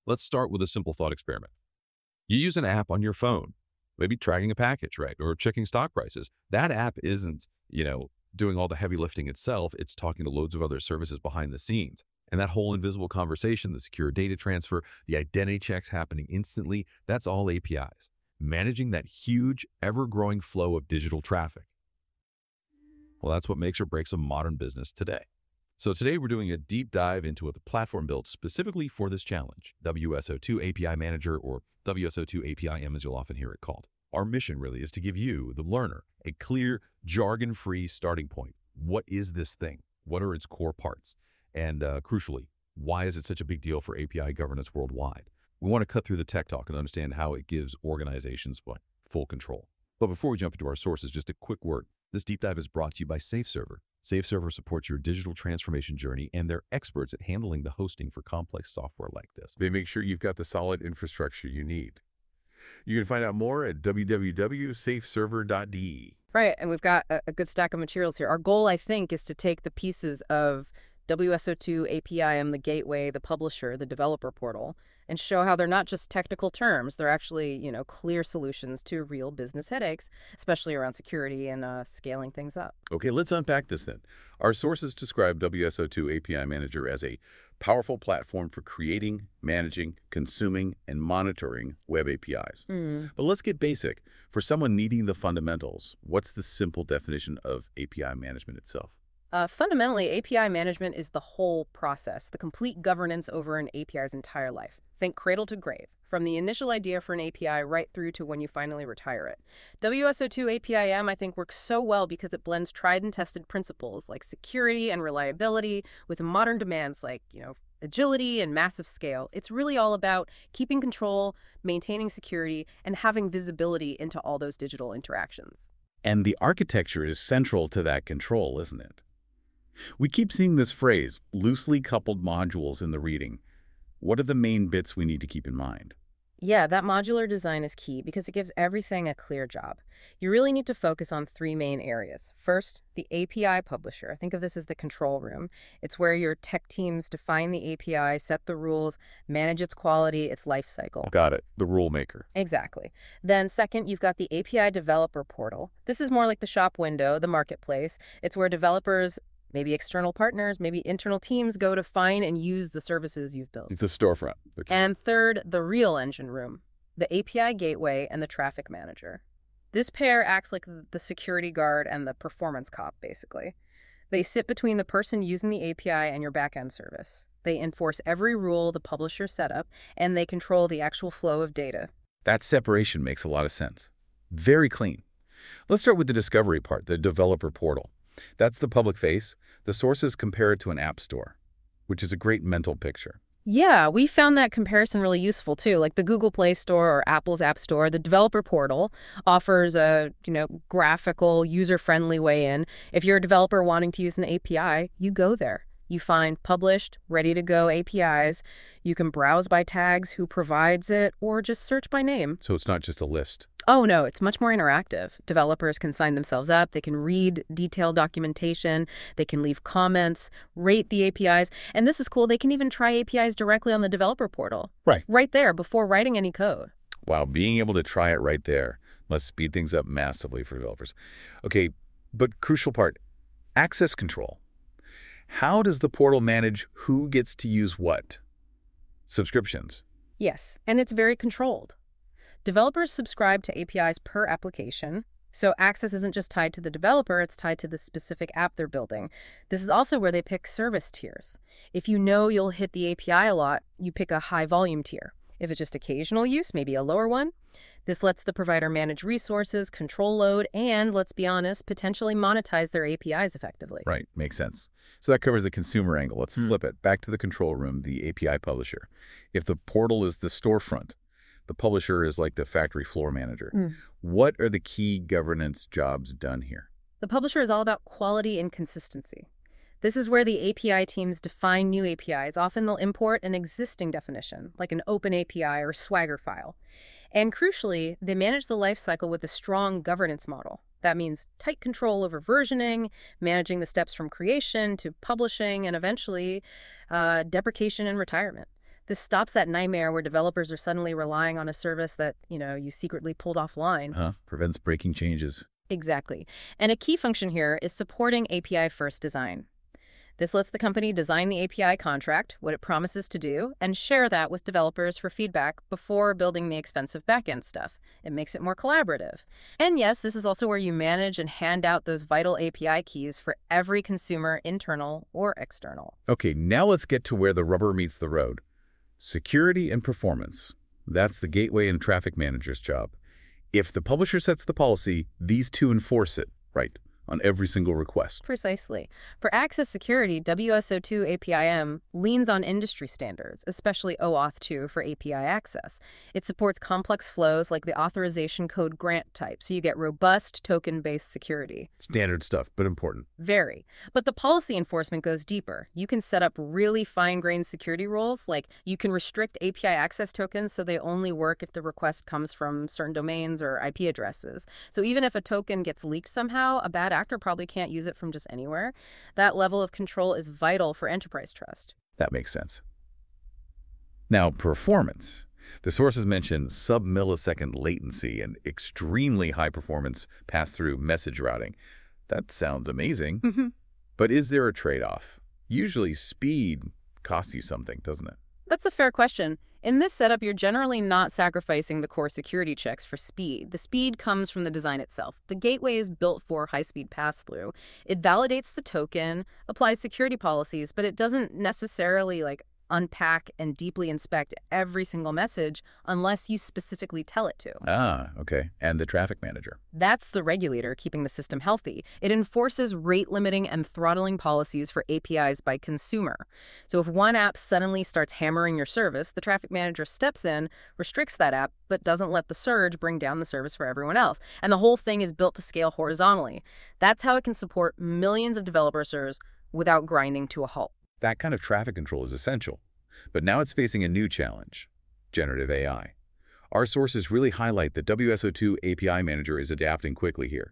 Let's start with a simple thought experiment. You use an app on your phone, maybe tracking a package, right? Or checking stock prices. That app isn't, doing all the heavy lifting itself. It's talking to loads of other services behind the scenes. And that whole invisible conversation, the secure data transfer, the identity checks happening instantly, that's all APIs. Managing that huge, ever-growing flow of digital traffic. Well, that's what makes or breaks a modern business today. So today we're doing a deep dive into a platform built specifically for this challenge, WSO2 API Manager, or WSO2 APIM as you'll often hear it called. Our mission really is to give you, the learner, a clear, jargon-free starting point. What is this thing? What are its core parts? And crucially, why is it such a big deal for API governance worldwide? We want to cut through the tech talk and understand how it gives organizations full control. But before we jump into our sources, just a quick word. This deep dive is brought to you by SafeServer. SafeServer supports your digital transformation journey, and they're experts at handling the hosting for complex software like this. They make sure you've got the solid infrastructure you need. You can find out more at www.safeserver.de. Right, and we've got a good stack of materials here. Our goal, I think, is to take the pieces of WSO2 APIM, the gateway, the publisher, the developer portal, and show how they're not just technical terms. They're actually, clear solutions to real business headaches, especially around security and scaling things up. Okay, let's unpack this then. Our sources describe WSO2 API Manager as a powerful platform for creating, managing, consuming, and monitoring web APIs. But let's get basic. For someone needing the fundamentals, what's the simple definition of API management itself? Fundamentally, API management is the whole process, the complete governance over an API's entire life. Think cradle to grave, from the initial idea for an API right through to when you finally retire it. WSO2 APIM, I think, works so well because it blends tried and tested principles like security and reliability with modern demands like, agility and massive scale. It's really all about keeping control, maintaining security, and having visibility into all those digital interactions. And the architecture is central to that control, isn't it? We keep seeing this phrase, loosely coupled modules, in the reading. What are the main bits we need to keep in mind? Yeah, that modular design is key because it gives everything a clear job. You really need to focus on three main areas. First, the API publisher. Think of this as the control room. It's where your tech teams define the API, set the rules, manage its quality, its life cycle. Got it. The rule maker. Exactly. Then second, you've got the API developer portal. This is more like the shop window, the marketplace. It's where developers, maybe external partners, maybe internal teams, go to find and use the services you've built. The storefront. And third, the real engine room, the API gateway and the traffic manager. This pair acts like the security guard and the performance cop, basically. They sit between the person using the API and your backend service. They enforce every rule the publisher set up, and they control the actual flow of data. That separation makes a lot of sense. Very clean. Let's start with the discovery part, the developer portal. That's the public face. The sources compare it to an app store, which is a great mental picture. Yeah, we found that comparison really useful too. Like the Google Play Store or Apple's App Store, the developer portal offers a, graphical, user-friendly way in. If you're a developer wanting to use an API, you go there. You find published, ready-to-go APIs. You can browse by tags, who provides it, or just search by name. So it's not just a list. Oh, no, it's much more interactive. Developers can sign themselves up. They can read detailed documentation. They can leave comments, rate the APIs. And this is cool. They can even try APIs directly on the developer portal. Right there before writing any code. Wow, being able to try it right there must speed things up massively for developers. Okay, but crucial part, access control. How does the portal manage who gets to use what? Subscriptions. Yes, and it's very controlled. Developers subscribe to APIs per application, so access isn't just tied to the developer, it's tied to the specific app they're building. This is also where they pick service tiers. If you know you'll hit the API a lot, you pick a high volume tier. If it's just occasional use, maybe a lower one. This lets the provider manage resources, control load, and, let's be honest, potentially monetize their APIs effectively. Right, makes sense. So that covers the consumer angle. Let's flip it. Back to the control room, the API publisher. If the portal is the storefront, the publisher is like the factory floor manager. What are the key governance jobs done here? The publisher is all about quality and consistency. This is where the API teams define new APIs. Often they'll import an existing definition, like an open API or Swagger file. And crucially, they manage the lifecycle with a strong governance model. That means tight control over versioning, managing the steps from creation to publishing, and eventually deprecation and retirement. This stops that nightmare where developers are suddenly relying on a service that, you secretly pulled offline. Prevents breaking changes. Exactly. And a key function here is supporting API-first design. This lets the company design the API contract, what it promises to do, and share that with developers for feedback before building the expensive backend stuff. It makes it more collaborative. And yes, this is also where you manage and hand out those vital API keys for every consumer, internal or external. Okay, now let's get to where the rubber meets the road. Security and performance. That's the gateway and traffic manager's job. If the publisher sets the policy, these two enforce it, right, on every single request. Precisely. For access security, WSO2 APIM leans on industry standards, especially OAuth 2 for API access. It supports complex flows like the authorization code grant type, so you get robust token-based security. Standard stuff, but important. Very. But the policy enforcement goes deeper. You can set up really fine-grained security rules, like you can restrict API access tokens so they only work if the request comes from certain domains or IP addresses. So even if a token gets leaked somehow, a bad actor probably can't use it from just anywhere. That level of control is vital for enterprise trust. That makes sense. Now, performance. The sources mention sub-millisecond latency and extremely high performance pass-through message routing. That sounds amazing. But is there a trade-off? Usually speed costs you something, doesn't it? That's a fair question. In this setup, you're generally not sacrificing the core security checks for speed. The speed comes from the design itself. The gateway is built for high-speed pass-through. It validates the token, applies security policies, but it doesn't necessarily unpack and deeply inspect every single message unless you specifically tell it to. Okay. And the traffic manager. That's the regulator keeping the system healthy. It enforces rate limiting and throttling policies for APIs by consumer. So if one app suddenly starts hammering your service, the traffic manager steps in, restricts that app, but doesn't let the surge bring down the service for everyone else. And the whole thing is built to scale horizontally. That's how it can support millions of developer servers without grinding to a halt. That kind of traffic control is essential. But now it's facing a new challenge, generative AI. Our sources really highlight that WSO2 API Manager is adapting quickly here.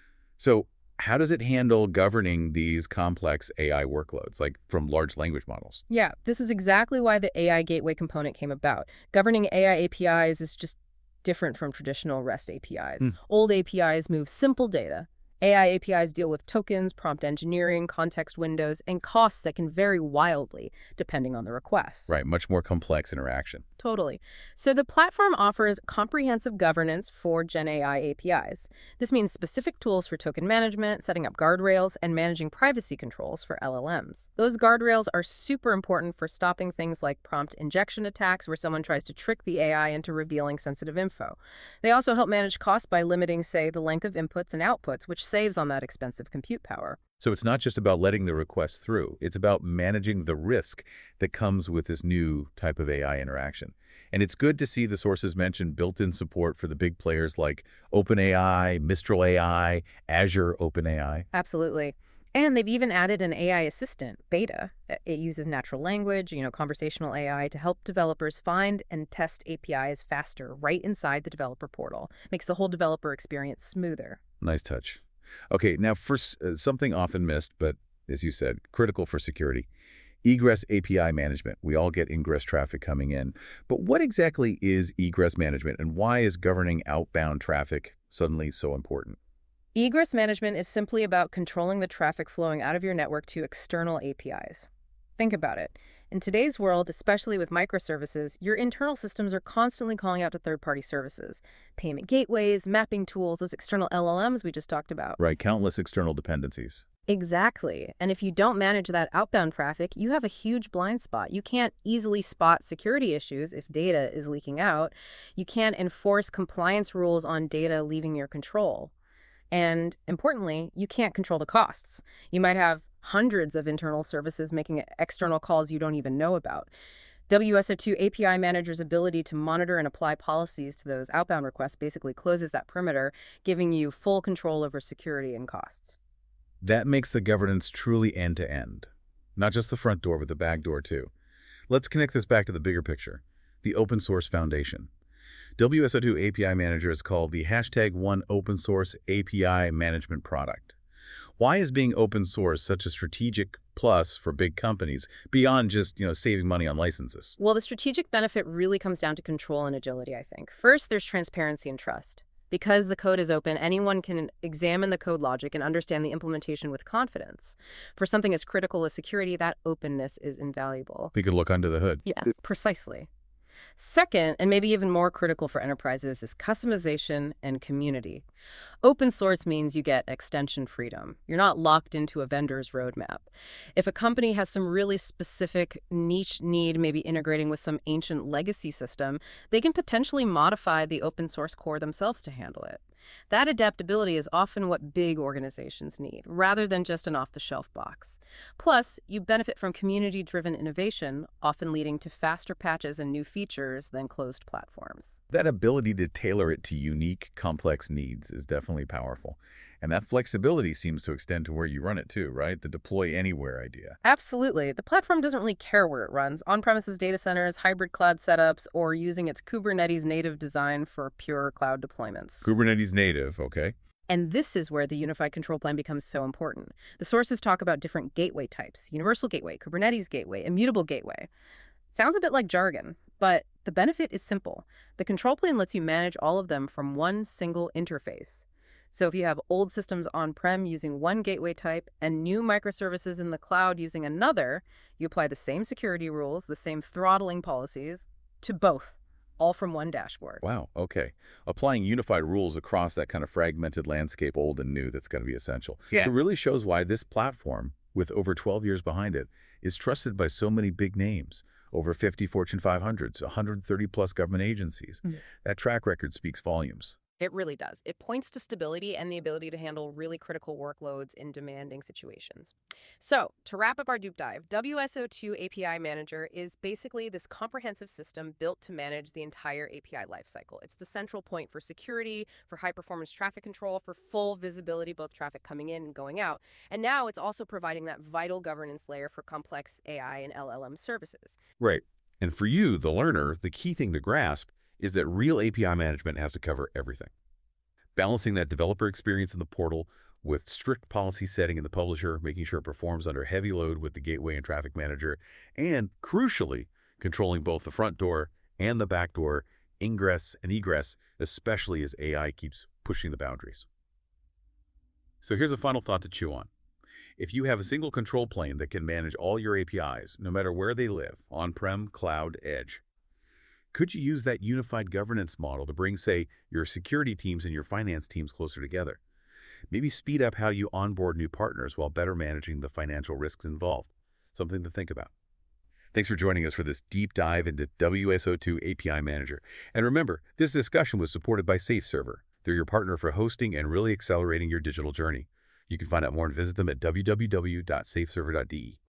So how does it handle governing these complex AI workloads, like from large language models? Yeah, this is exactly why the AI Gateway component came about. Governing AI APIs is just different from traditional REST APIs. Old APIs move simple data. AI APIs deal with tokens, prompt engineering, context windows, and costs that can vary wildly depending on the request. Right, much more complex interaction. Totally. So the platform offers comprehensive governance for Gen AI APIs. This means specific tools for token management, setting up guardrails, and managing privacy controls for LLMs. Those guardrails are super important for stopping things like prompt injection attacks where someone tries to trick the AI into revealing sensitive info. They also help manage costs by limiting, say, the length of inputs and outputs, which saves on that expensive compute power. So it's not just about letting the request through. It's about managing the risk that comes with this new type of AI interaction. And it's good to see the sources mention built-in support for the big players like OpenAI, Mistral AI, Azure OpenAI. Absolutely. And they've even added an AI assistant, Beta. It uses natural language, conversational AI to help developers find and test APIs faster right inside the developer portal. Makes the whole developer experience smoother. Nice touch. Okay, now for something often missed, but as you said, critical for security, egress API management. We all get ingress traffic coming in. But what exactly is egress management, and why is governing outbound traffic suddenly so important? Egress management is simply about controlling the traffic flowing out of your network to external APIs. Think about it. In today's world, especially with microservices, your internal systems are constantly calling out to third-party services. Payment gateways, mapping tools, those external LLMs we just talked about. Right, countless external dependencies. Exactly. And if you don't manage that outbound traffic, you have a huge blind spot. You can't easily spot security issues if data is leaking out. You can't enforce compliance rules on data leaving your control. And importantly, you can't control the costs. You might have hundreds of internal services making external calls you don't even know about. WSO2 API Manager's ability to monitor and apply policies to those outbound requests basically closes that perimeter, giving you full control over security and costs. That makes the governance truly end-to-end. Not just the front door, but the back door too. Let's connect this back to the bigger picture, the open source foundation. WSO2 API Manager is called the #1 open source API management product. Why is being open source such a strategic plus for big companies beyond just, saving money on licenses? Well, the strategic benefit really comes down to control and agility, I think. First, there's transparency and trust. Because the code is open, anyone can examine the code logic and understand the implementation with confidence. For something as critical as security, that openness is invaluable. We could look under the hood. Yeah, precisely. Second, and maybe even more critical for enterprises, is customization and community. Open source means you get extension freedom. You're not locked into a vendor's roadmap. If a company has some really specific niche need, maybe integrating with some ancient legacy system, they can potentially modify the open source core themselves to handle it. That adaptability is often what big organizations need, rather than just an off-the-shelf box. Plus, you benefit from community-driven innovation, often leading to faster patches and new features than closed platforms. That ability to tailor it to unique, complex needs is definitely powerful. And that flexibility seems to extend to where you run it too, right? The deploy anywhere idea. Absolutely. The platform doesn't really care where it runs, on-premises data centers, hybrid cloud setups, or using its Kubernetes native design for pure cloud deployments. Kubernetes native, okay. And this is where the unified control plane becomes so important. The sources talk about different gateway types: universal gateway, Kubernetes gateway, immutable gateway. Sounds a bit like jargon, but the benefit is simple. The control plane lets you manage all of them from one single interface. So if you have old systems on-prem using one gateway type and new microservices in the cloud using another, you apply the same security rules, the same throttling policies to both, all from one dashboard. Wow, okay. Applying unified rules across that kind of fragmented landscape, old and new, that's got to be essential. Yeah. It really shows why this platform, with over 12 years behind it, is trusted by so many big names. Over 50 Fortune 500s, 130-plus government agencies. That track record speaks volumes. It really does. It points to stability and the ability to handle really critical workloads in demanding situations. So, to wrap up our deep dive, WSO2 API Manager is basically this comprehensive system built to manage the entire API lifecycle. It's the central point for security, for high-performance traffic control, for full visibility, both traffic coming in and going out. And now it's also providing that vital governance layer for complex AI and LLM services. Right. And for you, the learner, the key thing to grasp is that real API management has to cover everything. Balancing that developer experience in the portal with strict policy setting in the publisher, making sure it performs under heavy load with the gateway and traffic manager, and crucially, controlling both the front door and the back door, ingress and egress, especially as AI keeps pushing the boundaries. So here's a final thought to chew on. If you have a single control plane that can manage all your APIs, no matter where they live, on-prem, cloud, edge, could you use that unified governance model to bring, say, your security teams and your finance teams closer together? Maybe speed up how you onboard new partners while better managing the financial risks involved. Something to think about. Thanks for joining us for this deep dive into WSO2 API Manager. And remember, this discussion was supported by SafeServer. They're your partner for hosting and really accelerating your digital journey. You can find out more and visit them at www.safeserver.de.